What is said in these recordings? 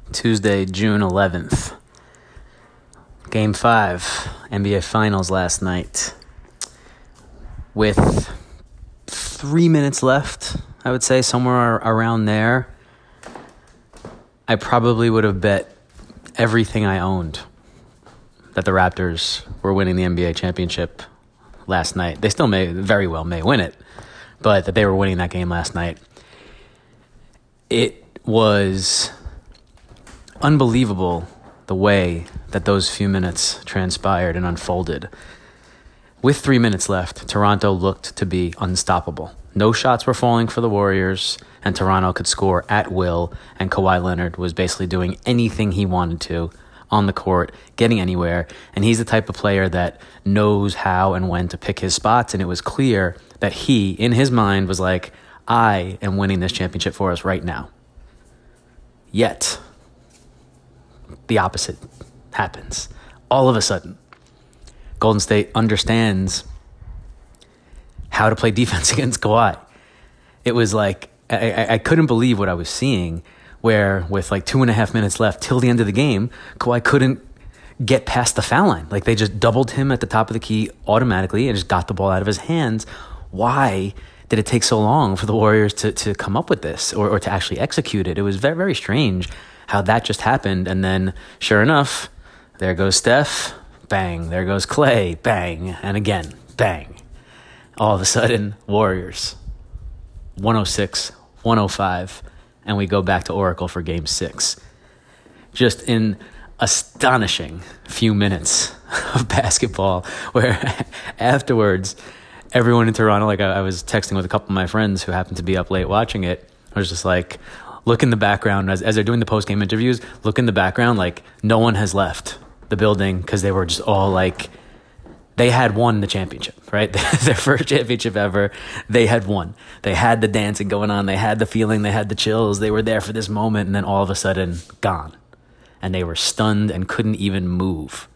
Tuesday, June 11th. Game 5, NBA Finals last night. With 3 minutes left, I would say, somewhere around there, I probably would have bet everything I owned that the Raptors were winning the NBA championship last night. They still very well may win it, but that they were winning that game last night. It was unbelievable the way that those few minutes transpired and unfolded. With 3 minutes left, Toronto looked to be unstoppable. No shots were falling for the Warriors, and Toronto could score at will, and Kawhi Leonard was basically doing anything he wanted to on the court, getting anywhere, and he's the type of player that knows how and when to pick his spots, and it was clear that he, in his mind, was like, I am winning this championship for us right now. Yet, the opposite happens. All of a sudden, Golden State understands how to play defense against Kawhi. It was like, I couldn't believe what I was seeing, where with like 2.5 minutes left till the end of the game, Kawhi couldn't get past the foul line. Like they just doubled him at the top of the key automatically and just got the ball out of his hands. Why did it take so long for the Warriors to come up with this or to actually execute it? It was very, very strange how that just happened. And then sure enough, there goes Steph, bang. There goes Clay, bang. And again, bang. All of a sudden, Warriors, 106-105, and we go back to Oracle for Game 6. Just in astonishing few minutes of basketball, where afterwards, everyone in Toronto, like I was texting with a couple of my friends who happened to be up late watching it, I was just like, look in the background, as they're doing the post-game interviews, look in the background, like no one has left the building because they were just all like, they had won the championship, right? Their first championship ever. They had won. They had the dancing going on. They had the feeling. They had the chills. They were there for this moment. And then all of a sudden, gone. And they were stunned and couldn't even move.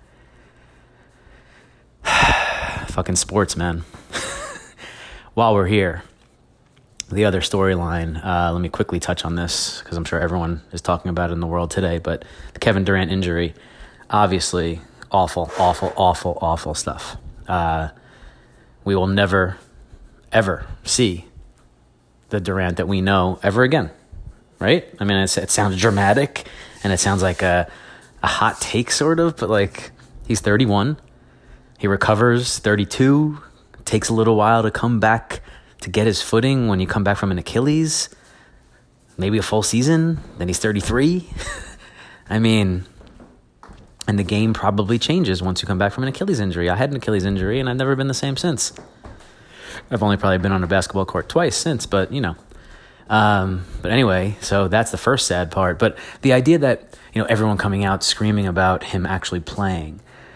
Fucking sports, man. While we're here, the other storyline, let me quickly touch on this because I'm sure everyone is talking about it in the world today. But the Kevin Durant injury, obviously, awful stuff. We will never, ever see the Durant that we know ever again, right? I mean, it sounds dramatic, and it sounds like a hot take, sort of, but like, he's 31. He recovers, 32. It takes a little while to come back to get his footing when you come back from an Achilles. Maybe a full season, then he's 33. I mean, and the game probably changes once you come back from an Achilles injury. I had an Achilles injury, and I've never been the same since. I've only probably been on a basketball court twice since, but, you know. But anyway, so that's the first sad part. But the idea that, you know, everyone coming out screaming about him actually playing,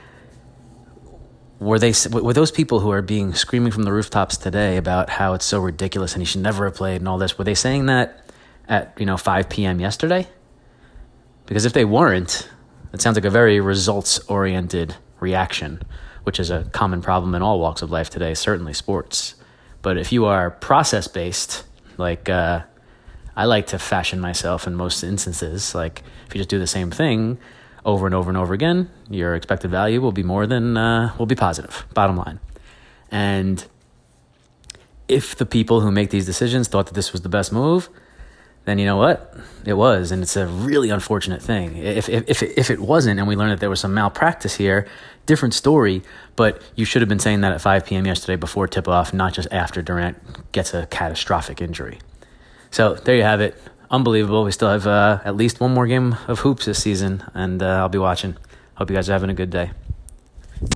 were those people who are being screaming from the rooftops today about how it's so ridiculous and he should never have played and all this, were they saying that at, 5 p.m. yesterday? Because if they weren't, it sounds like a very results-oriented reaction, which is a common problem in all walks of life today, certainly sports. But if you are process-based, like I like to fashion myself in most instances, like if you just do the same thing over and over and over again, your expected value will be more than, will be positive, bottom line. And if the people who make these decisions thought that this was the best move, then you know what? It was, and it's a really unfortunate thing. If it wasn't, and we learned that there was some malpractice here, different story, but you should have been saying that at 5 p.m. yesterday before tip-off, not just after Durant gets a catastrophic injury. So there you have it. Unbelievable. We still have at least one more game of hoops this season, and I'll be watching. Hope you guys are having a good day.